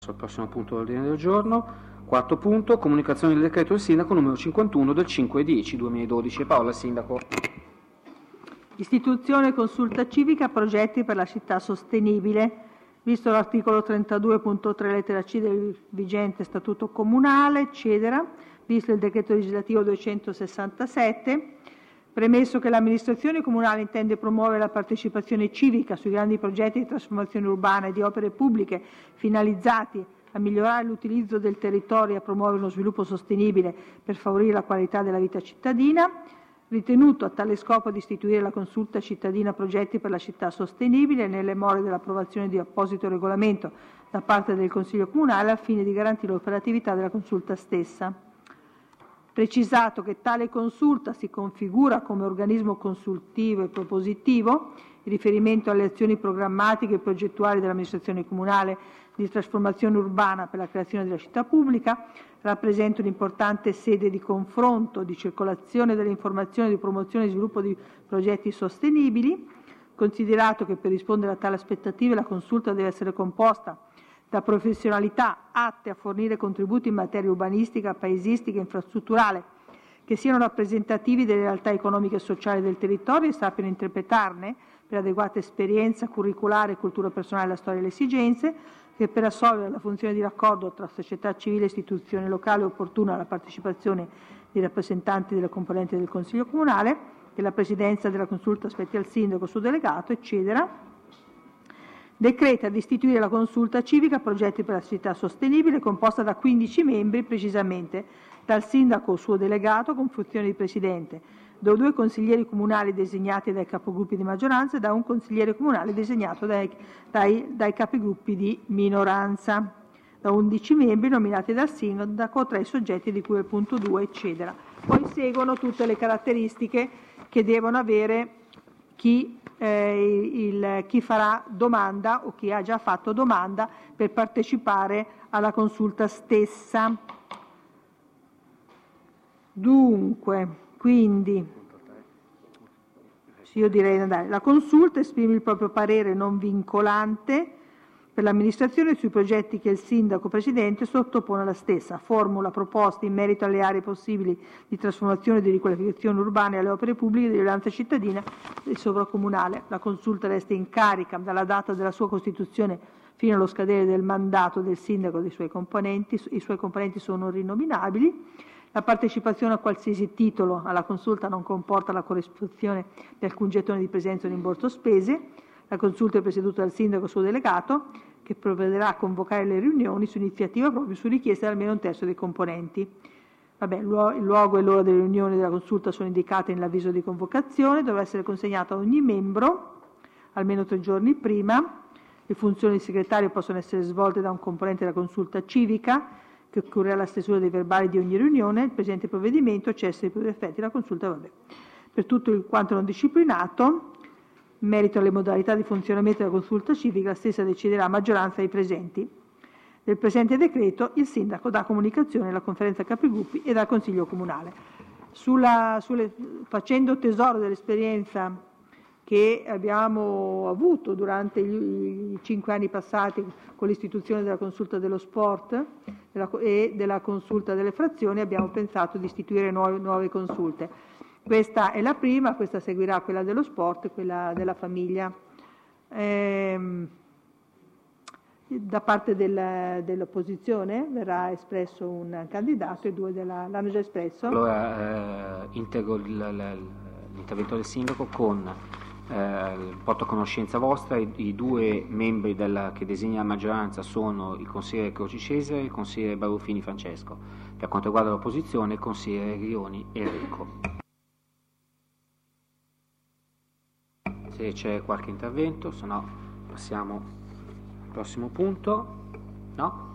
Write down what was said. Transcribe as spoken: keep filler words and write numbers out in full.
Al prossimo punto dell'ordine del giorno, quarto punto, comunicazione del decreto del Sindaco numero cinquantuno del cinque dieci duemiladodici. Paola, Sindaco. Istituzione consulta civica progetti per la città sostenibile. Visto l'articolo trentadue punto tre lettera C del vigente statuto comunale, eccetera, visto il decreto legislativo duecentosessantasette, premesso che l'amministrazione comunale intende promuovere la partecipazione civica sui grandi progetti di trasformazione urbana e di opere pubbliche finalizzati a migliorare l'utilizzo del territorio e a promuovere uno sviluppo sostenibile per favorire la qualità della vita cittadina, ritenuto a tale scopo di istituire la consulta cittadina progetti per la città sostenibile nelle more dell'approvazione di apposito regolamento da parte del Consiglio Comunale al fine di garantire l'operatività della consulta stessa. Precisato che tale consulta si configura come organismo consultivo e propositivo, in riferimento alle azioni programmatiche e progettuali dell'amministrazione comunale di trasformazione urbana per la creazione della città pubblica, rappresenta un'importante sede di confronto, di circolazione delle informazioni, di promozione e sviluppo di progetti sostenibili, considerato che per rispondere a tale aspettative la consulta deve essere composta da professionalità atte a fornire contributi in materia urbanistica, paesistica e infrastrutturale che siano rappresentativi delle realtà economiche e sociali del territorio e sappiano interpretarne, per adeguata esperienza curriculare, cultura personale, la storia e le esigenze, che per assolvere la funzione di raccordo tra società civile e istituzione locale opportuna alla partecipazione di rappresentanti delle componenti del Consiglio Comunale, che la Presidenza della Consulta spetti al Sindaco suo delegato, eccetera. Decreta di istituire la consulta civica progetti per la città sostenibile composta da quindici membri, precisamente dal Sindaco suo delegato con funzione di Presidente, da due consiglieri comunali designati dai capogruppi di maggioranza e da un consigliere comunale designato dai, dai, dai capigruppi di minoranza, da undici membri nominati dal Sindaco tra i soggetti di cui al punto due, eccetera. Poi seguono tutte le caratteristiche che devono avere chi Eh, il, chi farà domanda o chi ha già fatto domanda per partecipare alla consulta stessa. Dunque, quindi, io direi di andare. La consulta esprime il proprio parere non vincolante per l'amministrazione sui progetti che il Sindaco Presidente sottopone alla stessa, formula proposte in merito alle aree possibili di trasformazione e di riqualificazione urbana e alle opere pubbliche di rilevanza cittadina e sovracomunale. La consulta resta in carica dalla data della sua costituzione fino allo scadere del mandato del Sindaco e dei suoi componenti, i suoi componenti sono rinominabili. La partecipazione a qualsiasi titolo alla consulta non comporta la corrispondenza di alcun gettone di presenza o rimborso spese. La consulta è presieduta dal Sindaco suo delegato, che provvederà a convocare le riunioni su iniziativa proprio su richiesta di almeno un terzo dei componenti. Vabbè, il luogo e l'ora delle riunioni della consulta sono indicate nell'avviso di convocazione, dovrà essere consegnato a ogni membro almeno tre giorni prima. Le funzioni di segretario possono essere svolte da un componente della consulta civica, che occorrerà la stesura dei verbali di ogni riunione. Il presente provvedimento cessa i propri effetti la consulta. Vabbè. Per tutto il quanto non disciplinato, in merito alle modalità di funzionamento della consulta civica, la stessa deciderà a maggioranza dei presenti. Del presente decreto il Sindaco dà comunicazione alla Conferenza Capigruppi e al Consiglio Comunale. Sulla, sulle, facendo tesoro dell'esperienza che abbiamo avuto durante gli, i cinque anni passati con l'istituzione della consulta dello sport della, e della consulta delle frazioni, abbiamo pensato di istituire nuove, nuove consulte. Questa è la prima, questa seguirà quella dello sport e quella della famiglia. Ehm, da parte del, dell'opposizione verrà espresso un candidato e due della, l'hanno già espresso. Allora eh, integro il, il, l'intervento del Sindaco con eh, porto a conoscenza vostra i, i due membri della, che designa la maggioranza sono il consigliere Croci Cesare e il consigliere Baruffini Francesco. Per quanto riguarda l'opposizione, il consigliere Rioni Enrico. Se c'è qualche intervento, se no passiamo al prossimo punto. No?